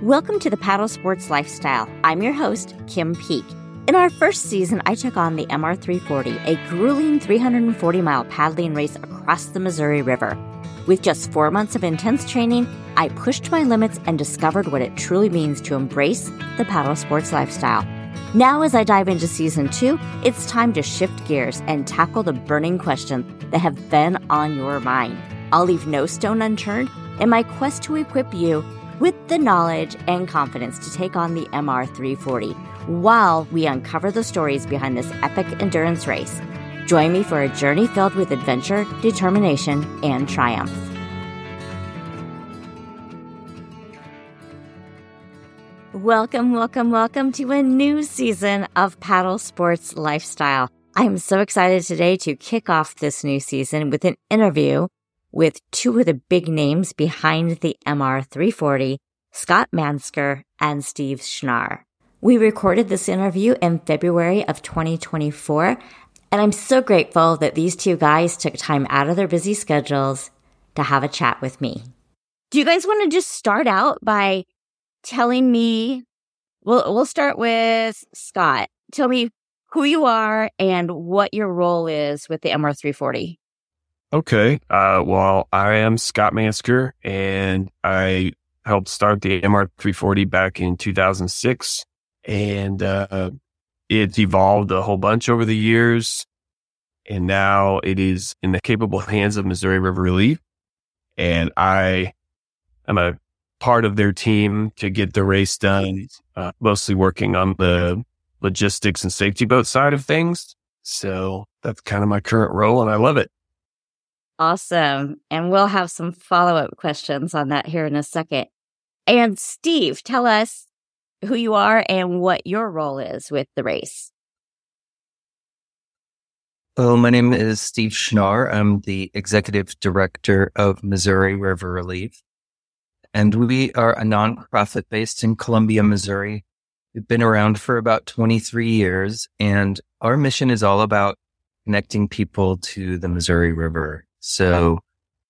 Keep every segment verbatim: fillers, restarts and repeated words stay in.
Welcome to the Paddle Sports Lifestyle. I'm your host, Kim Peek. In our first season, I took on the M R three forty, a grueling three hundred forty mile paddling race across the Missouri River. With just four months of intense training, I pushed my limits and discovered what it truly means to embrace the paddle sports lifestyle. Now, as I dive into season two, it's time to shift gears and tackle the burning questions that have been on your mind. I'll leave no stone unturned in my quest to equip you with the knowledge and confidence to take on the M R three forty while we uncover the stories behind this epic endurance race. Join me for a journey filled with adventure, determination, and triumph. Welcome, welcome, welcome to a new season of Paddle Sports Lifestyle. I'm so excited today to kick off this new season with an interview with two of the big names behind the M R three forty, Scott Mansker and Steve Schnarr. We recorded this interview in February of twenty twenty-four, and I'm so grateful that these two guys took time out of their busy schedules to have a chat with me. Do you guys want to just start out by telling me, we'll, we'll start with Scott. Tell me who you are and what your role is with the M R three forty. Okay. Uh, well, I am Scott Mansker, and I helped start the M R three forty back in two thousand six. And uh, it's evolved a whole bunch over the years. And now it is in the capable hands of Missouri River Relief. And I am a part of their team to get the race done, uh, mostly working on the logistics and safety boat side of things. So that's kind of my current role, and I love it. Awesome. And we'll have some follow-up questions on that here in a second. And Steve, tell us who you are and what your role is with the race. Well, my name is Steve Schnarr. I'm the executive director of Missouri River Relief, and we are a nonprofit based in Columbia, Missouri. We've been around for about twenty-three years, and our mission is all about connecting people to the Missouri River. So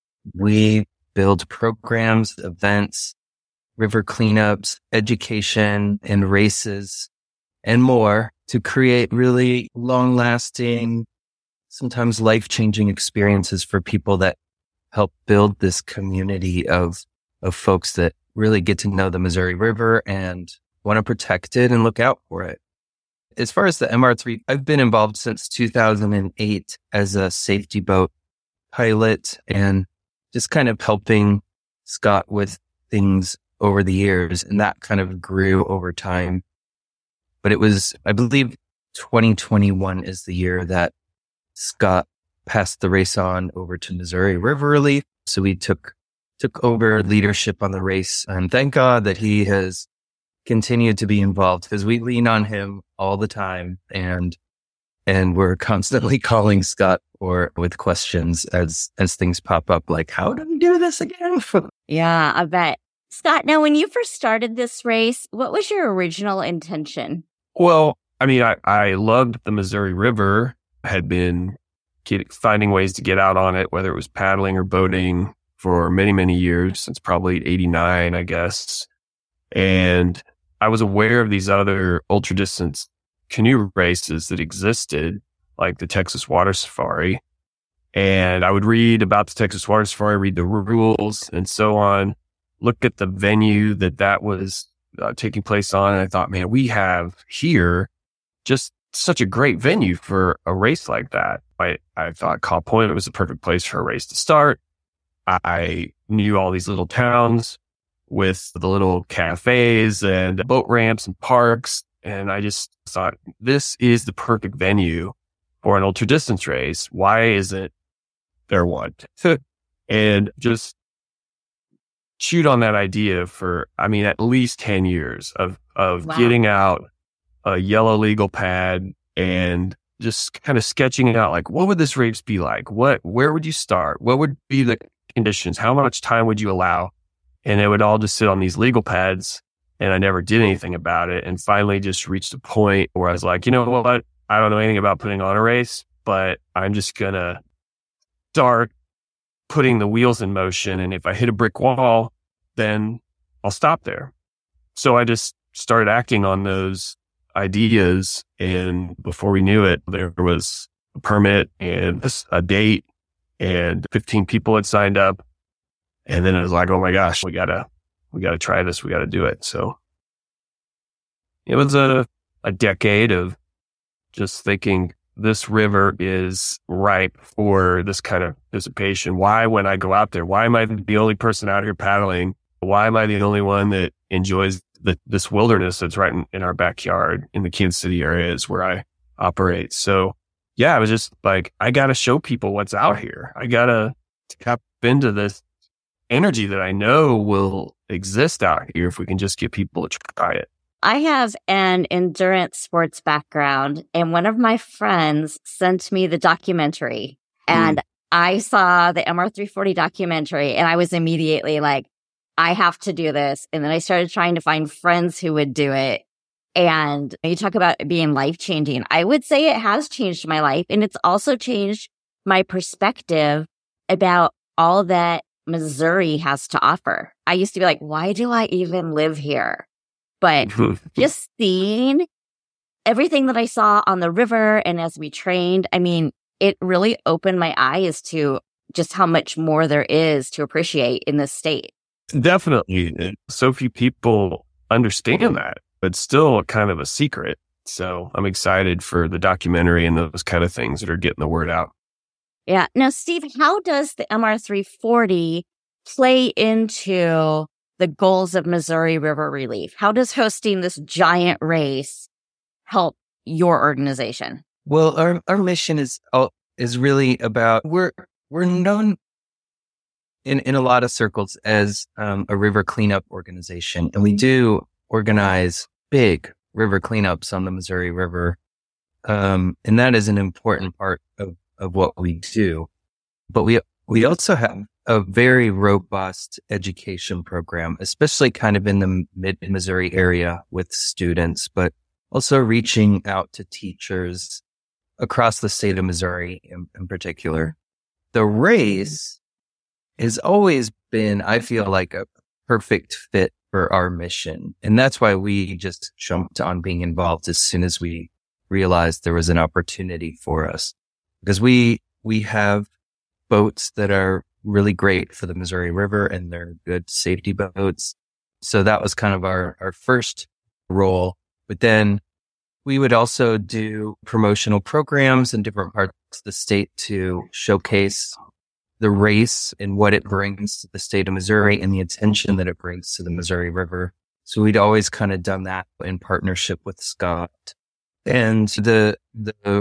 we build programs, events, river cleanups, education, and races, and more to create really long-lasting, sometimes life-changing experiences for people that help build this community of, of folks that really get to know the Missouri River and want to protect it and look out for it. As far as the M R three, I've been involved since two thousand eight as a safety boat pilot and just kind of helping Scott with things over the years. And that kind of grew over time. But it was, I believe, twenty twenty-one is the year that Scott passed the race on over to Missouri River Relief. So we took, took over leadership on the race. And thank God that he has continued to be involved because we lean on him all the time. And And we're constantly calling Scott or with questions as, as things pop up, like, how do we do this again? Yeah, I bet. Scott, now, when you first started this race, what was your original intention? Well, I mean, I, I loved the Missouri River, had been get, finding ways to get out on it, whether it was paddling or boating for many, many years, since probably eighty-nine, I guess. And I was aware of these other ultra distance canoe races that existed, like the Texas Water Safari. And I would read about the Texas Water Safari, read the rules and so on, look at the venue that that was uh, taking place on. And I thought, man, we have here just such a great venue for a race like that. I, I thought Caw Point was the perfect place for a race to start. I knew all these little towns with the little cafes and boat ramps and parks. And I just thought, this is the perfect venue for an ultra distance race. Why isn't there one? And just chewed on that idea for, I mean, at least ten years of, of wow. getting out a yellow legal pad and just kind of sketching it out. Like, what would this race be like? What, where would you start? What would be the conditions? How much time would you allow? And it would all just sit on these legal pads. And I never did anything about it. And finally just reached a point where I was like, you know what? I don't know anything about putting on a race, but I'm just going to start putting the wheels in motion. And if I hit a brick wall, then I'll stop there. So I just started acting on those ideas. And before we knew it, there was a permit and a date and fifteen people had signed up. And then it was like, oh my gosh, we gotta, we gotta try this. We gotta do it. So it was a, a decade of just thinking this river is ripe for this kind of participation. Why, when I go out there, why am I the only person out here paddling? Why am I the only one that enjoys the, this wilderness that's right in, in our backyard in the Kansas City areas where I operate? So yeah, I was just like, I got to show people what's out here. I got to tap into this energy that I know will exist out here if we can just get people to try it. I have an endurance sports background, and one of my friends sent me the documentary, and mm. I saw the M R three forty documentary, and I was immediately like, I have to do this. And then I started trying to find friends who would do it. And you talk about it being life-changing. I would say it has changed my life, and it's also changed my perspective about all that Missouri has to offer. I used to be like, why do I even live here? But just seeing everything that I saw on the river and as we trained, I mean, it really opened my eyes to just how much more there is to appreciate in this state. Definitely. So few people understand that, but still kind of a secret. So I'm excited for the documentary and those kind of things that are getting the word out. Yeah. Now, Steve, how does the M R three forty play into the goals of Missouri River Relief? How does hosting this giant race help your organization? Well, our, our mission is is really about, we're we're known in, in a lot of circles as um, a river cleanup organization. And we do organize big river cleanups on the Missouri River. Um, and that is an important part of, of what we do. But we we also have a very robust education program, especially kind of in the mid-Missouri area with students, but also reaching out to teachers across the state of Missouri in, in particular. The race has always been, I feel like, a perfect fit for our mission. And that's why we just jumped on being involved as soon as we realized there was an opportunity for us. Because we we have boats that are really great for the Missouri River, and they're good safety boats. So that was kind of our, our first role. But then we would also do promotional programs in different parts of the state to showcase the race and what it brings to the state of Missouri and the attention that it brings to the Missouri River. So we'd always kind of done that in partnership with Scott. And the, the,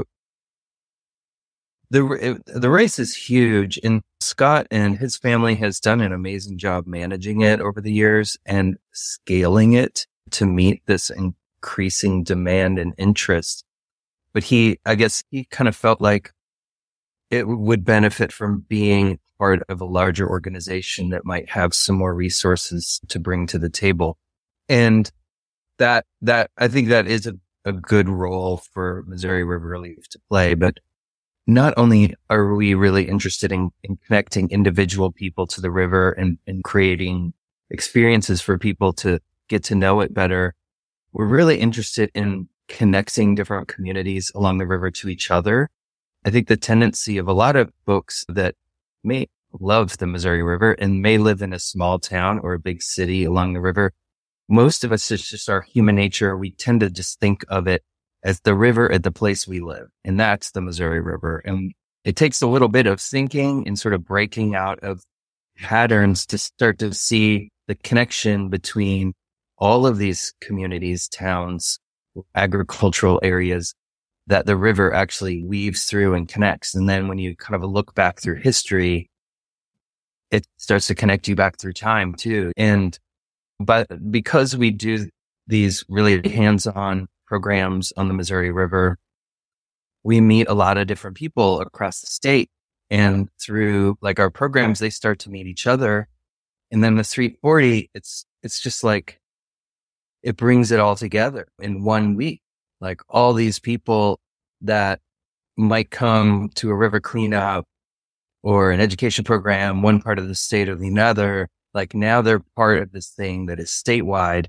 The the race is huge, and Scott and his family has done an amazing job managing it over the years and scaling it to meet this increasing demand and interest. But he, I guess he kind of felt like it would benefit from being part of a larger organization that might have some more resources to bring to the table. And that, that, I think that is a, a good role for Missouri River Relief to play. But not only are we really interested in, in connecting individual people to the river and, and creating experiences for people to get to know it better, we're really interested in connecting different communities along the river to each other. I think the tendency of a lot of folks that may love the Missouri River and may live in a small town or a big city along the river, most of us, it's just our human nature. We tend to just think of it as the river at the place we live. And that's the Missouri River. And it takes a little bit of thinking and sort of breaking out of patterns to start to see the connection between all of these communities, towns, agricultural areas that the river actually weaves through and connects. And then when you kind of look back through history, it starts to connect you back through time too. And but because we do these really hands-on programs on the Missouri River, we meet a lot of different people across the state. And through like our programs, they start to meet each other. And then the three forty, it's, it's just like, it brings it all together in one week. Like all these people that might come to a river cleanup or an education program, one part of the state or the other, like now they're part of this thing that is statewide.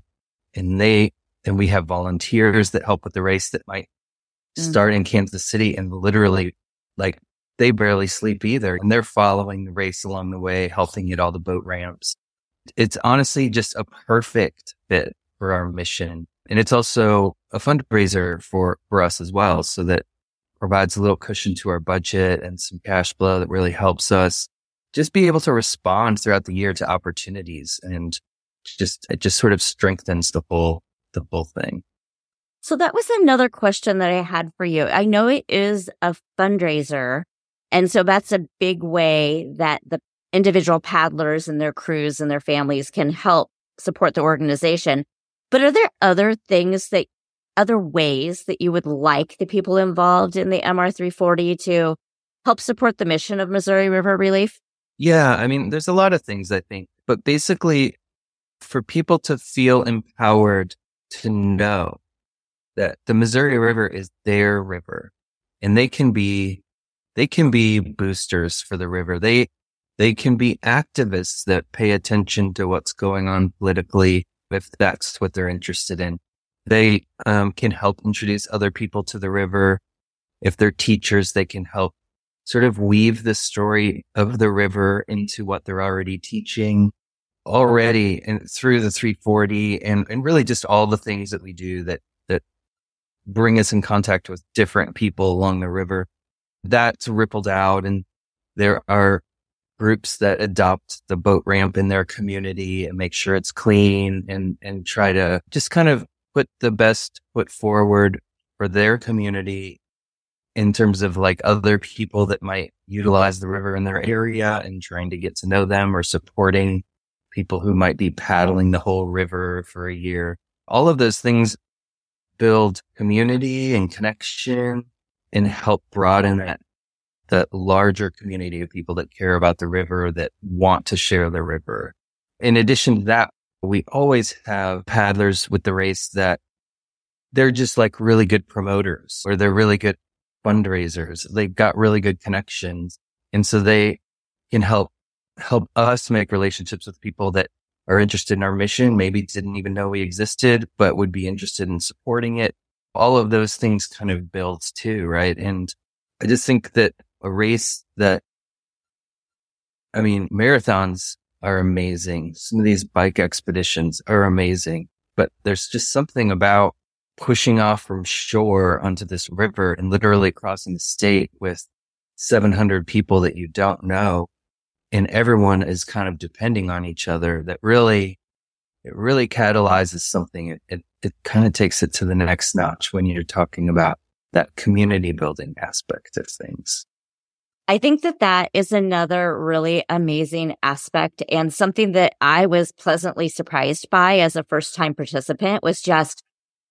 and they, and we have volunteers that help with the race that might start in Kansas City and literally like they barely sleep either. And they're following the race along the way, helping at all the boat ramps. It's honestly just a perfect fit for our mission. And it's also a fundraiser for, for us as well. So that provides a little cushion to our budget and some cash flow that really helps us just be able to respond throughout the year to opportunities. And just, it just sort of strengthens the whole, the whole thing. So that was another question that I had for you. I know it is a fundraiser. And so that's a big way that the individual paddlers and their crews and their families can help support the organization. But are there other things that, other ways that you would like the people involved in the M R three forty to help support the mission of Missouri River Relief? Yeah, I mean, there's a lot of things, I think. But basically, for people to feel empowered to know that the Missouri River is their river, and they can be, they can be boosters for the river. They, they can be activists that pay attention to what's going on politically, if that's what they're interested in. They um, can help introduce other people to the river. If they're teachers, they can help sort of weave the story of the river into what they're already teaching already and through the three forty and, and really just all the things that we do that, that bring us in contact with different people along the river. That's rippled out, and there are groups that adopt the boat ramp in their community and make sure it's clean and, and try to just kind of put the best foot forward for their community in terms of like other people that might utilize the river in their area and trying to get to know them, or supporting people who might be paddling the whole river for a year. All of those things build community and connection and help broaden that, that larger community of people that care about the river, that want to share the river. In addition to that, we always have paddlers with the race that they're just like really good promoters, or they're really good fundraisers. They've got really good connections. And so they can help, help us make relationships with people that are interested in our mission, maybe didn't even know we existed, but would be interested in supporting it. All of those things kind of builds too, right? And I just think that a race that, I mean, marathons are amazing. Some of these bike expeditions are amazing, but there's just something about pushing off from shore onto this river and literally crossing the state with seven hundred people that you don't know. And everyone is kind of depending on each other. That really, it really catalyzes something. It, it, it kind of takes it to the next notch when you're talking about that community building aspect of things. I think that that is another really amazing aspect, and something that I was pleasantly surprised by as a first time participant was just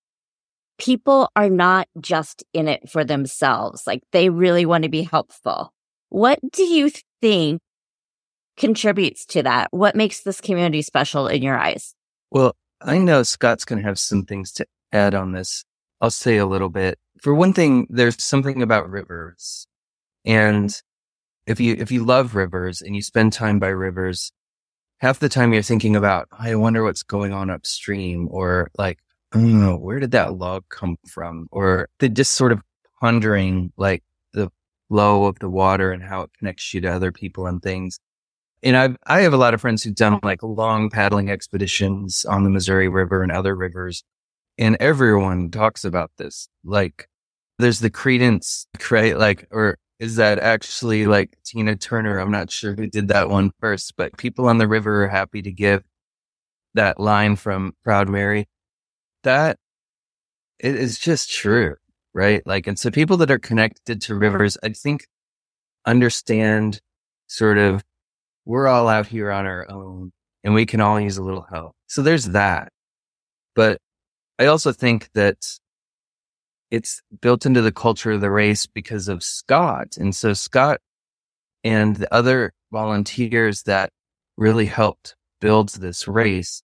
people are not just in it for themselves. Like, they really want to be helpful. What do you think contributes to that? What makes this community special in your eyes? Well, I know Scott's going to have some things to add on this. I'll say a little bit. For one thing, there's something about rivers. And if you, if you love rivers and you spend time by rivers, half the time you're thinking about, I wonder what's going on upstream, or like, I don't know, where did that log come from? Or they're just sort of pondering like the flow of the water and how it connects you to other people and things. And I've, I have a lot of friends who've done like long paddling expeditions on the Missouri River and other rivers. And everyone talks about this. Like, there's the Creedence, right? Like, or is that actually like Tina Turner? I'm not sure who did that one first, but people on the river are happy to give that line from Proud Mary. That it is just true, right? Like, and so people that are connected to rivers, I think, understand sort of, we're all out here on our own and we can all use a little help. So there's that. But I also think that it's built into the culture of the race because of Scott. And so Scott and the other volunteers that really helped build this race,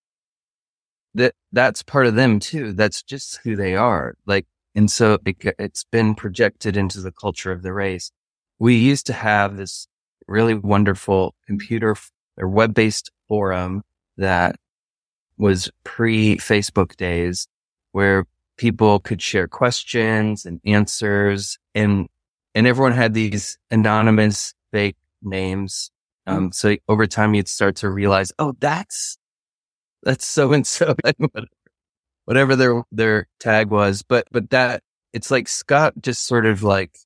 that that's part of them too. That's just who they are. Like, and so it, it's been projected into the culture of the race. We used to have this really wonderful computer or web-based forum that was pre-Facebook days where people could share questions and answers, and and everyone had these anonymous fake names. Um, so over time, you'd start to realize, oh, that's that's so and so, whatever their their tag was. But but that it's like Scott just sort of like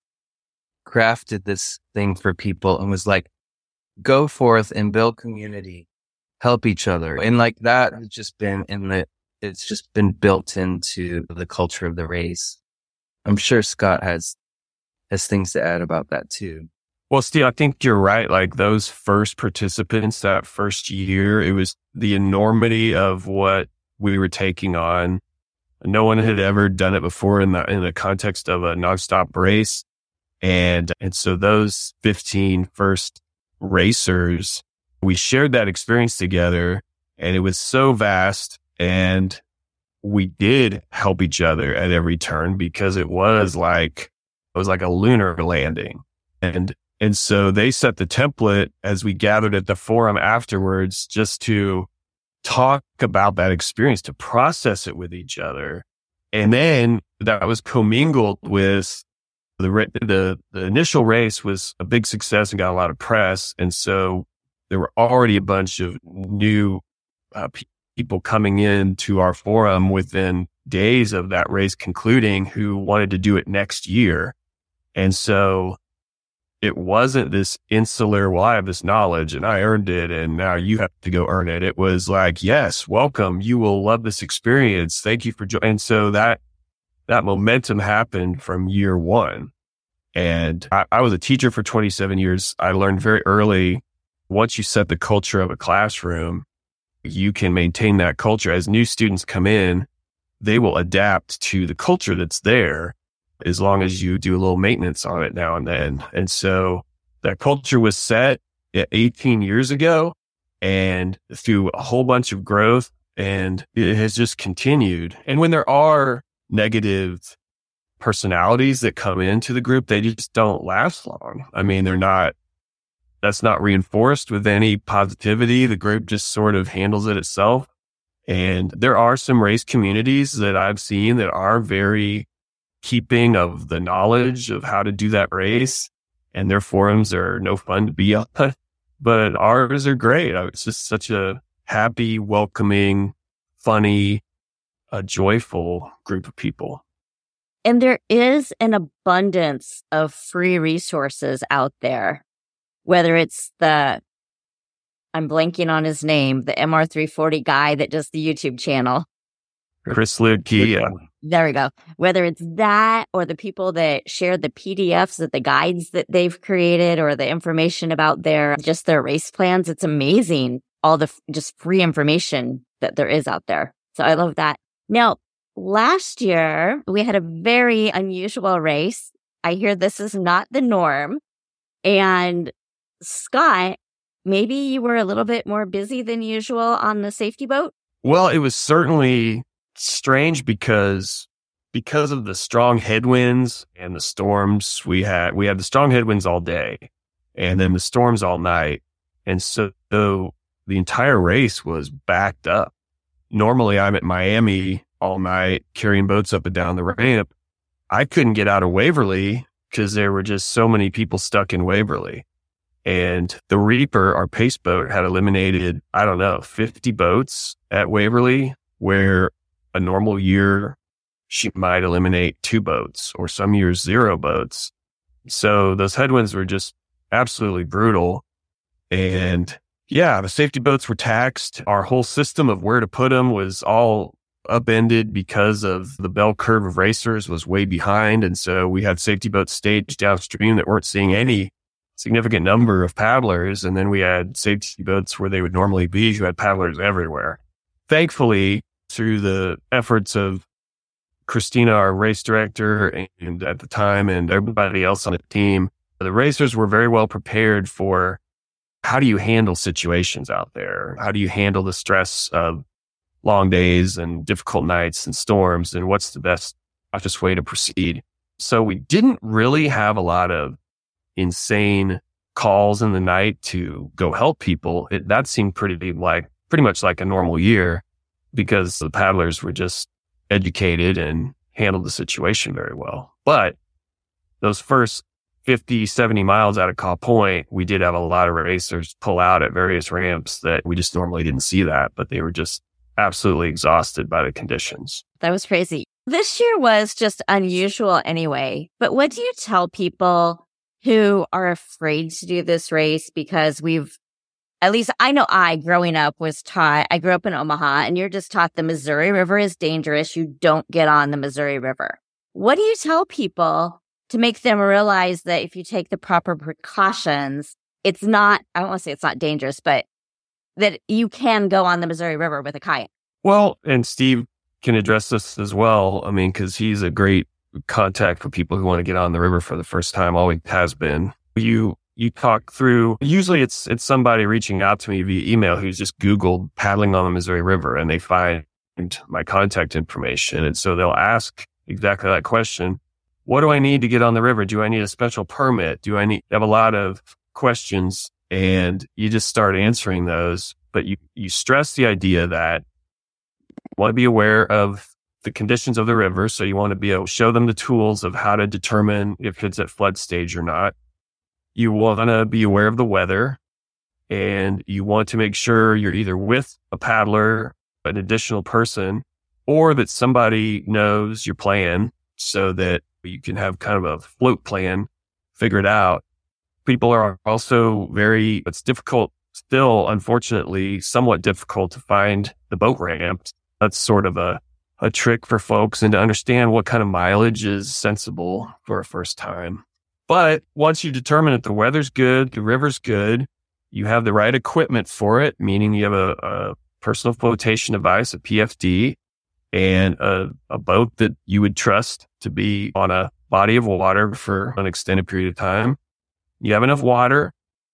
crafted this thing for people and was like, go forth and build community, help each other, and like that has just been in the. It's just been built into the culture of the race. I'm sure Scott has has things to add about that too. Well, Steve, I think you're right. Like those first participants, that first year, it was the enormity of what we were taking on. No one had ever done it before in the in the context of a nonstop race. And and so those fifteen first racers, we shared that experience together, and it was so vast. And we did help each other at every turn because it was like, it was like a lunar landing. And, and so they set the template as we gathered at the forum afterwards, just to talk about that experience, to process it with each other. And then that was commingled with the, the, the initial race was a big success and got a lot of press. And so there were already a bunch of new uh, people. people coming in to our forum within days of that race concluding who wanted to do it next year. And so it wasn't this insular, well, I have this knowledge and I earned it and now you have to go earn it. It was like, yes, welcome. You will love this experience. Thank you for joining. And so that, that momentum happened from year one. And I, I was a teacher for twenty-seven years. I learned very early, once you set the culture of a classroom, you can maintain that culture. As new students come in, they will adapt to the culture that's there as long as you do a little maintenance on it now and then. And so that culture was set eighteen years ago and through a whole bunch of growth, and it has just continued. And when there are negative personalities that come into the group, they just don't last long. I mean, they're not That's not reinforced with any positivity. The group just sort of handles it itself. And there are some race communities that I've seen that are very keeping of the knowledge of how to do that race. And their forums are no fun to be on. But ours are great. It's just such a happy, welcoming, funny, a joyful group of people. And there is an abundance of free resources out there. Whether it's the, I'm blanking on his name, the M R three forty guy that does the YouTube channel. Chris Lidke, yeah. There we go. Whether it's that or the people that share the P D Fs of the guides that they've created or the information about their, just their race plans. It's amazing. All the f- just free information that there is out there. So I love that. Now, last year we had a very unusual race. I hear this is not the norm. And Scott, maybe you were a little bit more busy than usual on the safety boat? Well, it was certainly strange because because of the strong headwinds and the storms we had. We had the strong headwinds all day and then the storms all night. And so, so the entire race was backed up. Normally, I'm at Miami all night carrying boats up and down the ramp. I couldn't get out of Waverly because there were just so many people stuck in Waverly. And the Reaper, our pace boat, had eliminated, I don't know, fifty boats at Waverly, where a normal year she might eliminate two boats or some years zero boats. So those headwinds were just absolutely brutal. And yeah, the safety boats were taxed. Our whole system of where to put them was all upended because of the bell curve of racers was way behind. And so we had safety boats staged downstream that weren't seeing any significant number of paddlers. And then we had safety boats where they would normally be who had paddlers everywhere. Thankfully, through the efforts of Christina, our race director, and at the time, and everybody else on the team, the racers were very well prepared for how do you handle situations out there? How do you handle the stress of long days and difficult nights and storms? And what's the best, fastest way to proceed? So we didn't really have a lot of insane calls in the night to go help people. It, that seemed pretty like, pretty much like a normal year. because the paddlers were just educated and handled the situation very well. But those first fifty, seventy miles out of Caw Point, we did have a lot of racers pull out at various ramps that we just normally didn't see that, but they were just absolutely exhausted by the conditions. That was crazy. This year was just unusual anyway. But what do you tell people who are afraid to do this race? Because we've, at least I know I, growing up, was taught, I grew up in Omaha, and you're just taught the Missouri River is dangerous. You don't get on the Missouri River. What do you tell people to make them realize that if you take the proper precautions, it's not, I don't want to say it's not dangerous, but that you can go on the Missouri River with a kayak? Well, and Steve can address this as well. I mean, because he's a great contact for people who want to get on the river for the first time, always has been. You you talk through, usually it's it's somebody reaching out to me via email who's just Googled paddling on the Missouri River, and they find my contact information. And so they'll ask exactly that question. What do I need to get on the river? Do I need a special permit? Do I need, have a lot of questions, and you just start answering those. But you, you stress the idea that you want to be aware of the conditions of the river. So you want to be able to show them the tools of how to determine if it's at flood stage or not. You want to be aware of the weather, and you want to make sure you're either with a paddler, an additional person, or that somebody knows your plan so that you can have kind of a float plan figured out. People are also very, it's difficult still, unfortunately, somewhat difficult to find the boat ramps. That's sort of a, a trick for folks, and to understand what kind of mileage is sensible for a first time. But once you determine that the weather's good, the river's good, you have the right equipment for it, meaning you have a, a personal flotation device, a P F D, and a, a boat that you would trust to be on a body of water for an extended period of time. You have enough water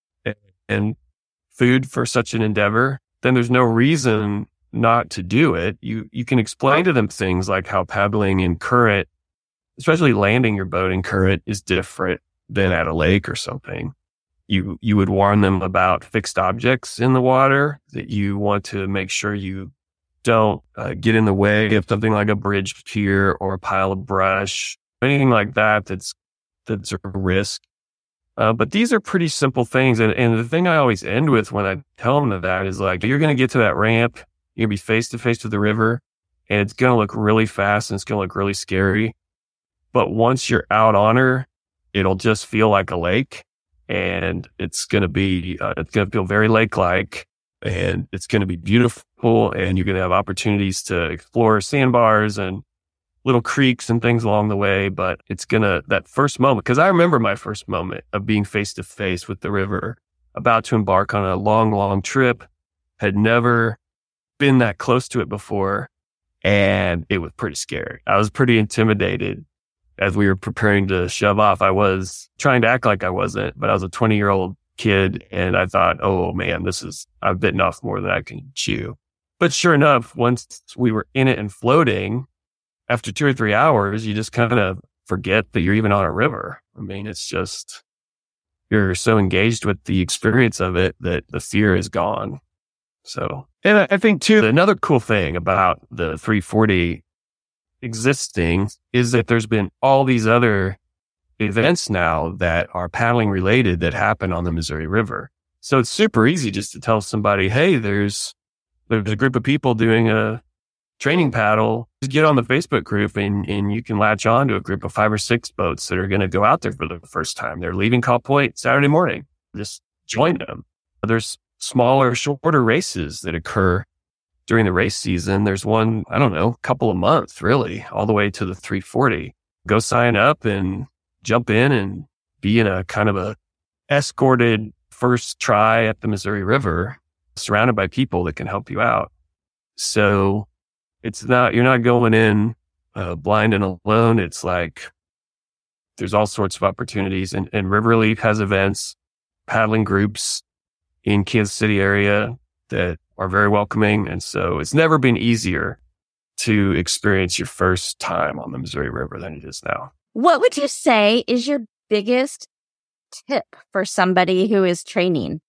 and food for such an endeavor, then there's no reason not to do it. You you can explain to them things like how paddling in current, especially landing your boat in current, is different than at a lake or something. You you would warn them about fixed objects in the water, that you want to make sure you don't uh, get in the way of something like a bridge pier or a pile of brush, anything like that that's that's a risk. Uh, but these are pretty simple things. And, and the thing I always end with when I tell them that is like, you're going to get to that ramp, you're going to be face to face with the river, and it's going to look really fast and it's going to look really scary. But once you're out on her, it'll just feel like a lake, and it's going to be, uh, it's going to feel very lake-like, and it's going to be beautiful, and you're going to have opportunities to explore sandbars and little creeks and things along the way. But it's going to, that first moment, because I remember my first moment of being face to face with the river, about to embark on a long, long trip, had never been that close to it before. And it was pretty scary. I was pretty intimidated as we were preparing to shove off. I was trying to act like I wasn't, but I was a twenty year old kid. And I thought, oh man, this is, I've bitten off more than I can chew. But sure enough, once we were in it and floating, after two or three hours, you just kind of forget that you're even on a river. I mean, it's just, you're so engaged with the experience of it that the fear is gone. So, and I think too, another cool thing about the three forty existing is that there's been all these other events now that are paddling related that happen on the Missouri River. So it's super easy just to tell somebody, hey, there's, there's a group of people doing a training paddle. Just get on the Facebook group and, and you can latch on to a group of five or six boats that are going to go out there for the first time. They're leaving Caw Point Saturday morning. Just join them. There's smaller, shorter races that occur during the race season. There's one, I don't know, couple of months really, all the way to the three forty. Go sign up and jump in and be in a kind of a escorted first try at the Missouri River, surrounded by people that can help you out. So it's not, you're not going in uh, blind and alone. It's like there's all sorts of opportunities, and, and River Relief has events, paddling groups in Kansas City area that are very welcoming. And so it's never been easier to experience your first time on the Missouri River than it is now. What would you say is your biggest tip for somebody who is training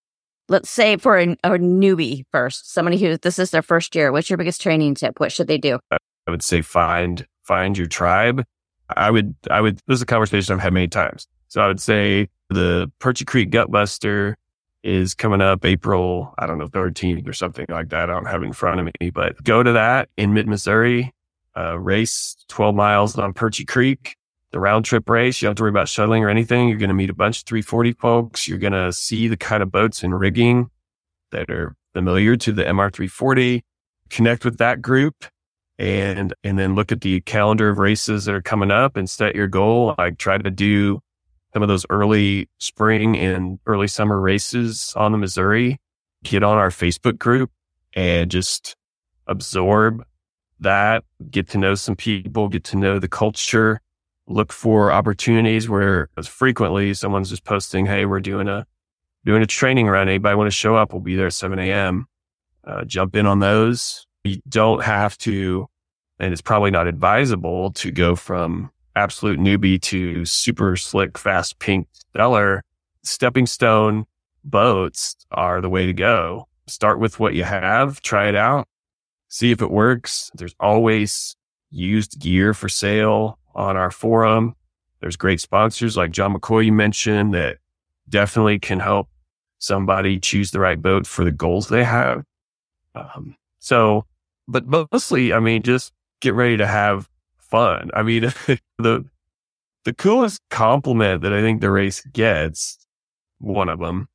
let's say for a, a newbie first, somebody who this is their first year, what's your biggest training tip? What should they do? I would say find find your tribe. I would I would this is a conversation I've had many times. So I would say the Perchy Creek Gutbuster is coming up April, I don't know, thirteenth or something like that. I don't have it in front of me, but go to that in mid-Missouri, uh, race twelve miles on Perchy Creek, the round trip race. You don't have to worry about shuttling or anything. You're going to meet a bunch of three forty folks. You're going to see the kind of boats and rigging that are familiar to the M R three forty, connect with that group, and, and then look at the calendar of races that are coming up and set your goal. Like try to do some of those early spring and early summer races on the Missouri, get on our Facebook group and just absorb that, get to know some people, get to know the culture, look for opportunities where as frequently someone's just posting, hey, we're doing a, doing a training run. Anybody want to show up? We'll be there at seven a.m. Uh, jump in on those. You don't have to, and it's probably not advisable to go from absolute newbie to super slick, fast pink stellar. Stepping stone boats are the way to go. Start with what you have, try it out, see if it works. There's always used gear for sale on our forum. There's great sponsors like John McCoy you mentioned that definitely can help somebody choose the right boat for the goals they have. Um, so, but mostly, I mean, just get ready to have fun. I mean, the the coolest compliment that I think the race gets, one of them,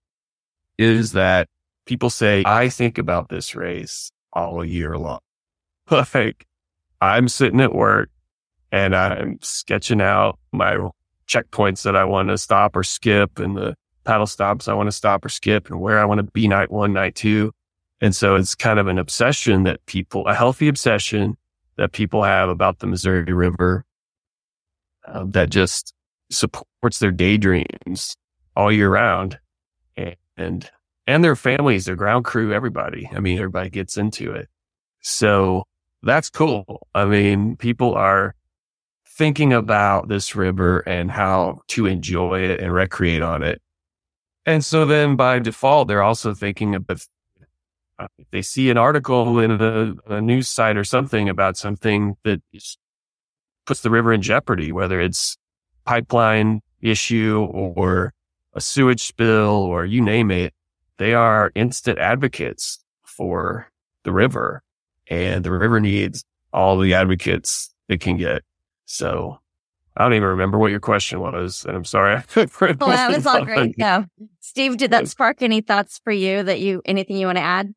is that people say, I think about this race all year long. Like, I'm sitting at work and I'm sketching out my checkpoints that I want to stop or skip and the paddle stops I want to stop or skip and where I want to be night one, night two. And so it's kind of an obsession that people, a healthy obsession that people have about the Missouri River uh, that just supports their daydreams all year round, and, and and their families, their ground crew, everybody. I mean, everybody gets into it. So that's cool. I mean, people are thinking about this river and how to enjoy it and recreate on it. And so then by default, they're also thinking about if they see an article in a, a news site or something about something that is, puts the river in jeopardy, whether it's pipeline issue or a sewage spill or you name it, they are instant advocates for the river, and the river needs all the advocates it can get. So I don't even remember what your question was, and I'm sorry. Well, that was all great. Yeah. Steve, did that spark any thoughts for you that you, anything you want to add?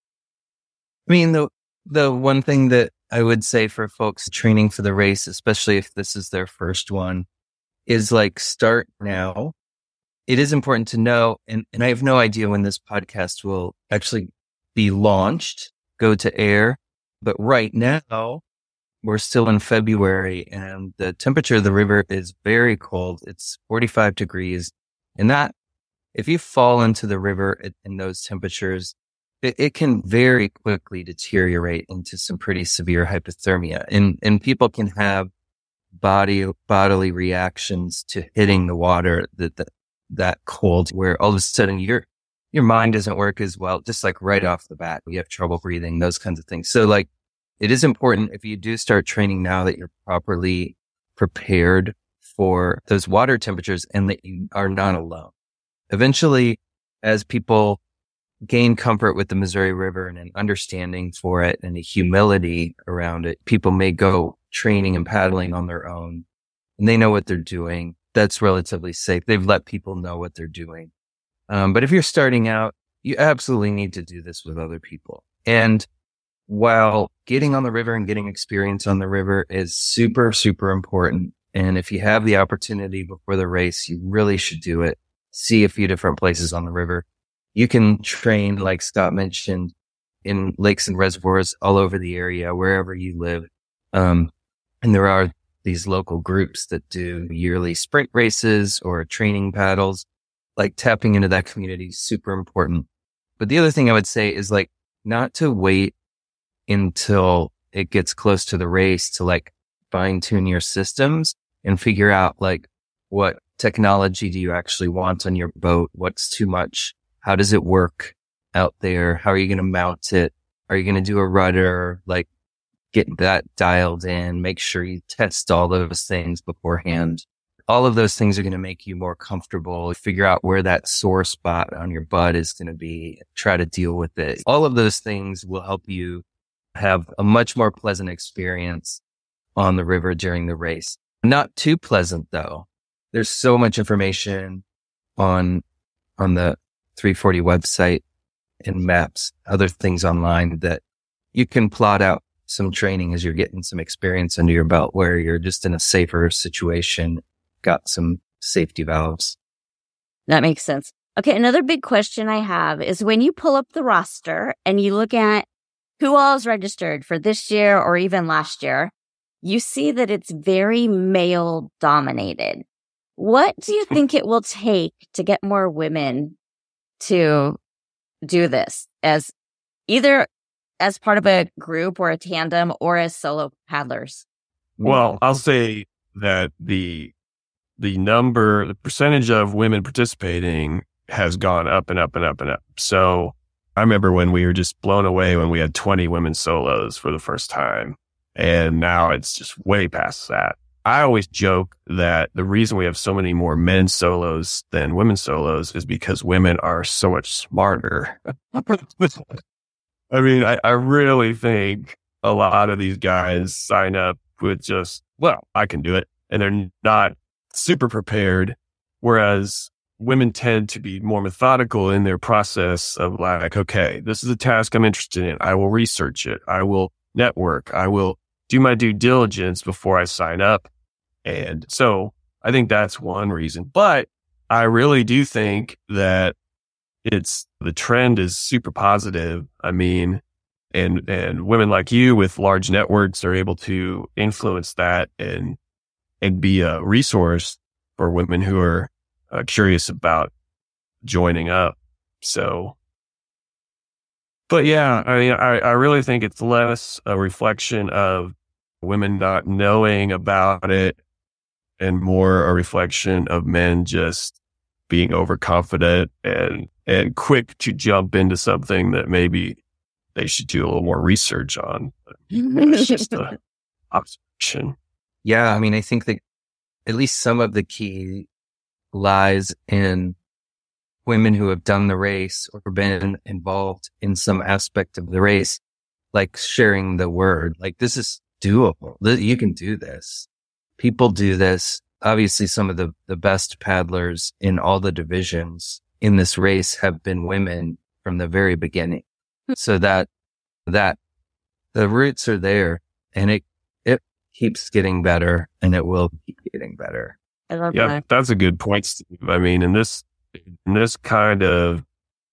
I mean, the the one thing that I would say for folks training for the race, especially if this is their first one, is like start now. It is important to know, and, and I have no idea when this podcast will actually be launched, go to air, but right now we're still in February and the temperature of the river is very cold. It's forty-five degrees. And that, if you fall into the river at, in those temperatures, it, it can very quickly deteriorate into some pretty severe hypothermia. And, and people can have body, bodily reactions to hitting the water that, that, that cold, where all of a sudden your, your mind doesn't work as well, just like right off the bat, you have trouble breathing, those kinds of things. So like, it is important if you do start training now that you're properly prepared for those water temperatures and that you are not alone. Eventually, as people gain comfort with the Missouri River and an understanding for it and a humility around it, people may go training and paddling on their own and they know what they're doing. That's relatively safe. They've let people know what they're doing. Um, but if you're starting out, you absolutely need to do this with other people. And while getting on the river and getting experience on the river is super, super important. And if you have the opportunity before the race, you really should do it. See a few different places on the river. You can train, like Scott mentioned, in lakes and reservoirs all over the area, wherever you live. Um, and there are these local groups that do yearly sprint races or training paddles. Like tapping into that community is super important. But the other thing I would say is like not to wait until it gets close to the race to like fine tune your systems and figure out like what technology do you actually want on your boat? What's too much? how does it work out there? How are you going to mount it? Are you going to do a rudder? Like, get that dialed in, make sure you test all those things beforehand. All of those things are going to make you more comfortable, figure out where that sore spot on your butt is going to be, try to deal with it. All of those things will help you have a much more pleasant experience on the river during the race. Not too pleasant though. There's so much information on, on the three forty website and maps, other things online that you can plot out some training as you're getting some experience under your belt where you're just in a safer situation, got some safety valves. That makes sense. Okay, another big question I have is when you pull up the roster and you look at who all is registered for this year or even last year, you see that it's very male dominated. What do you think it will take to get more women to do this as either as part of a group or a tandem or as solo paddlers? Well, I'll say that the the number, the percentage of women participating has gone up and up and up and up. So I remember when we were just blown away when we had twenty women solos for the first time. And now it's just way past that. I always joke that the reason we have so many more men solos than women solos is because women are so much smarter. I mean, I, I really think a lot of these guys sign up with just, well, I can do it. And they're not super prepared. Whereas women tend to be more methodical in their process of like, okay, this is a task I'm interested in. I will research it. I will network. I will do my due diligence before I sign up. And so I think that's one reason. But I really do think that it's the trend is super positive. I mean, and and women like you with large networks are able to influence that and and be a resource for women who are uh, curious about joining up. So, but yeah, I mean, I, I really think it's less a reflection of women not knowing about it and more a reflection of men just being overconfident and and quick to jump into something that maybe they should do a little more research on. It's just an observation. Yeah, I mean, I think that at least some of the key lies in women who have done the race or been involved in some aspect of the race, like sharing the word. Like, this is doable. You can do this. People do this. Obviously, some of the, the best paddlers in all the divisions in this race have been women from the very beginning. So that, that the roots are there and it, it keeps getting better and it will keep getting better. I love Yeah, that. that's a good point, Steve. I mean, in this, in this kind of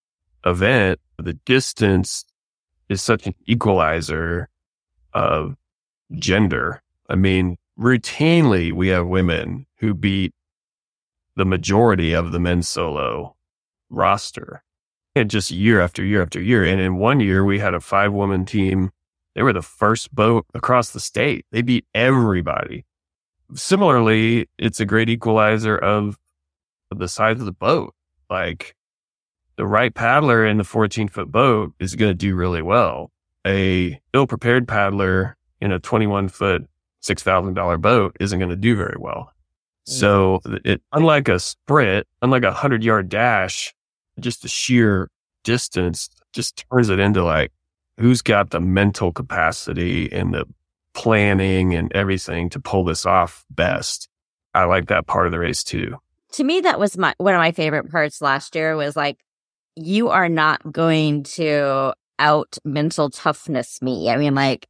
event, the distance is such an equalizer of gender. I mean, routinely we have women who beat the majority of the men's solo roster, and just year after year after year. And in one year we had a five woman team. They were the first boat across the state. They beat everybody. Similarly, it's a great equalizer of the size of the boat. Like, the right paddler in the fourteen foot boat is going to do really well. A ill prepared paddler in a twenty-one foot, six thousand dollars boat isn't going to do very well. So it, unlike a sprint, unlike a hundred yard dash, just the sheer distance just turns it into like, who's got the mental capacity and the planning and everything to pull this off best. I like that part of the race too. To me, that was my one of my favorite parts last year was like, you are not going to out mental toughness me. I mean, like,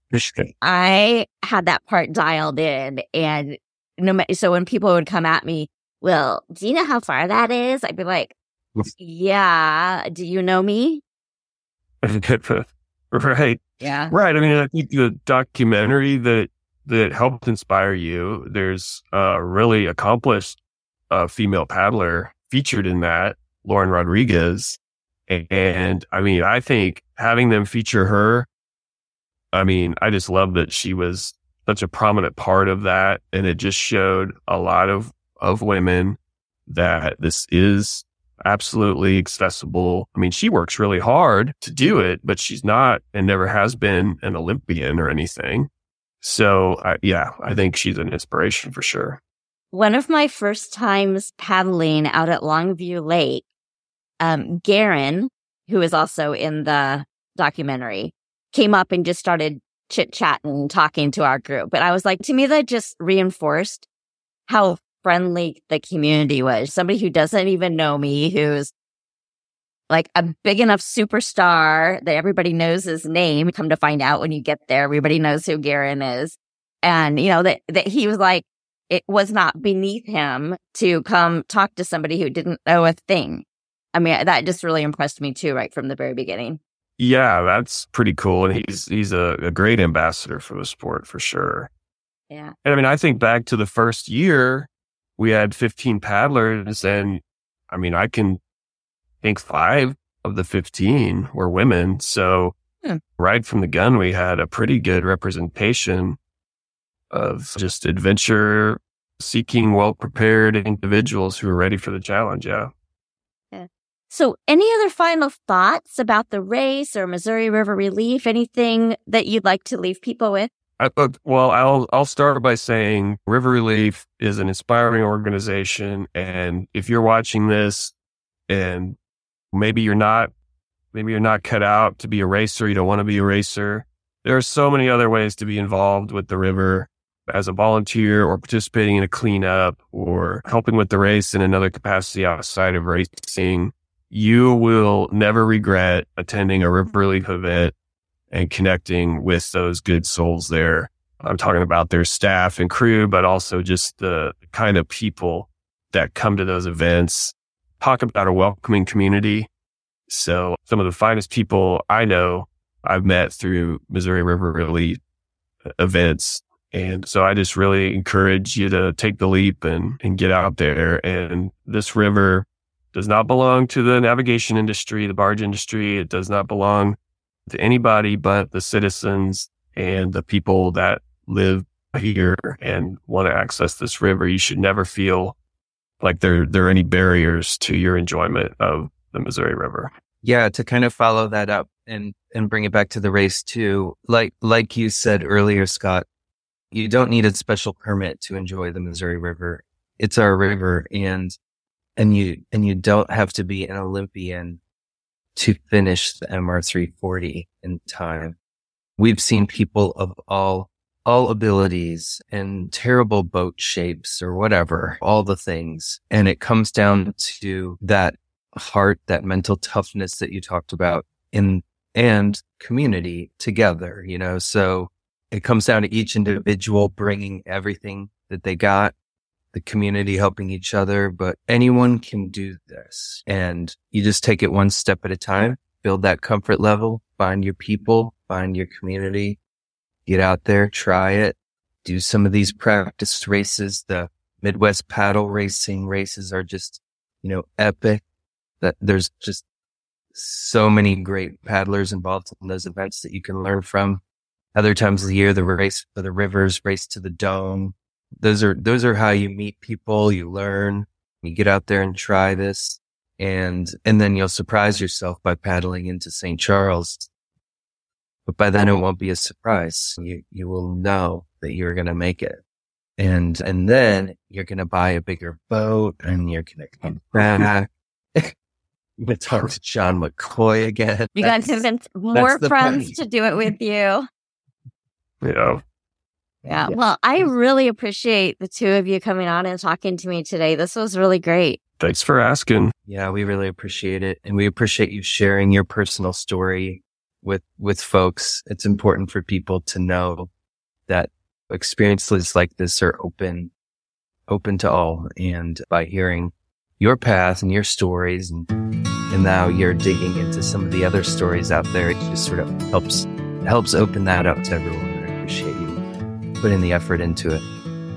I had that part dialed in, and no matter, so when people would come at me, well, do you know how far that is? I'd be like, yeah, do you know me? Right. Yeah. Right. I mean, I think the documentary that, that helped inspire you, there's a really accomplished uh, female paddler featured in that, Lauren Rodriguez. And I mean, I think having them feature her, I mean, I just love that she was such a prominent part of that. And it just showed a lot of, of women that this is absolutely accessible. I mean, she works really hard to do it, but she's not and never has been an Olympian or anything. So, I, yeah, I think she's an inspiration for sure. One of my first times paddling out at Longview Lake, um, Garen, who is also in the documentary, came up and just started chit-chatting, talking to our group. And I was like, to me, that just reinforced how friendly the community was. Somebody who doesn't even know me, who's like a big enough superstar that everybody knows his name. Come to find out when you get there, everybody knows who Garen is. And, you know, that, that he was like, it was not beneath him to come talk to somebody who didn't know a thing. I mean, that just really impressed me too, right from the very beginning. Yeah, that's pretty cool. And he's he's a, a great ambassador for the sport for sure. Yeah. And I mean, I think back to the first year, we had fifteen paddlers, and I mean, I can think five of the fifteen were women. So hmm. right from the gun, we had a pretty good representation of just adventure seeking, well-prepared individuals who are ready for the challenge. Yeah. Yeah. So any other final thoughts about the race or Missouri River Relief? Anything that you'd like to leave people with? I, well, I'll I'll start by saying River Relief is an inspiring organization. And if you're watching this and maybe you're not, maybe you're not cut out to be a racer, you don't want to be a racer, there are so many other ways to be involved with the river as a volunteer or participating in a cleanup or helping with the race in another capacity outside of racing. You will never regret attending a River Relief event and connecting with those good souls there. I'm talking about their staff and crew, but also just the kind of people that come to those events. Talk about a welcoming community. So some of the finest people I know I've met through Missouri River Relief events. And so I just really encourage you to take the leap and, and get out there. And this river does not belong to the navigation industry, the barge industry. It does not belong to anybody but the citizens and the people that live here and want to access this river. You should never feel like there, there are any barriers to your enjoyment of the Missouri River. Yeah, to kind of follow that up and, and bring it back to the race too. Like, like you said earlier, Scott, you don't need a special permit to enjoy the Missouri River. It's our river, and, and you, and you don't have to be an Olympian to finish the M R three forty in time. We've seen people of all, all abilities and terrible boat shapes or whatever, all the things. And it comes down to that heart, that mental toughness that you talked about in, and community together, you know, so it comes down to each individual bringing everything that they got, the community helping each other, but anyone can do this. And you just take it one step at a time, build that comfort level, find your people, find your community, get out there, try it, do some of these practice races. The Midwest paddle racing races are just, you know, epic. That there's just so many great paddlers involved in those events that you can learn from. Other times of the year, the race for the rivers, race to the dome. Those are, those are how you meet people, you learn, you get out there and try this. And, and then you'll surprise yourself by paddling into Saint Charles. But by then it won't be a surprise. You, you will know that you're going to make it. And, and then you're going to buy a bigger boat and you're going to come back. You're going to talk to John McCoy again. You got to convince more friends penny. to do it with you. Yeah. Yeah. Well, I really appreciate the two of you coming on and talking to me today. This was really great. Thanks for asking. Yeah, we really appreciate it. And we appreciate you sharing your personal story with, with folks. It's important for people to know that experiences like this are open, open to all. And by hearing your path and your stories and, and now you're digging into some of the other stories out there, it just sort of helps, helps open that up to everyone. Appreciate you putting the effort into it.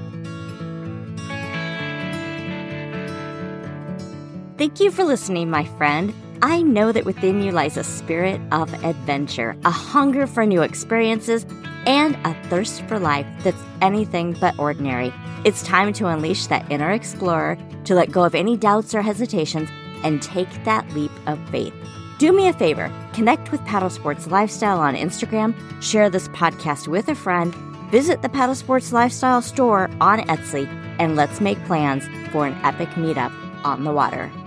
Thank you for listening, my friend. I know that within you lies a spirit of adventure, a hunger for new experiences, and a thirst for life that's anything but ordinary. It's time to unleash that inner explorer, to let go of any doubts or hesitations, and take that leap of faith. Do me a favor, connect with Paddle Sports Lifestyle on Instagram, share this podcast with a friend, visit the Paddle Sports Lifestyle store on Etsy, and let's make plans for an epic meetup on the water.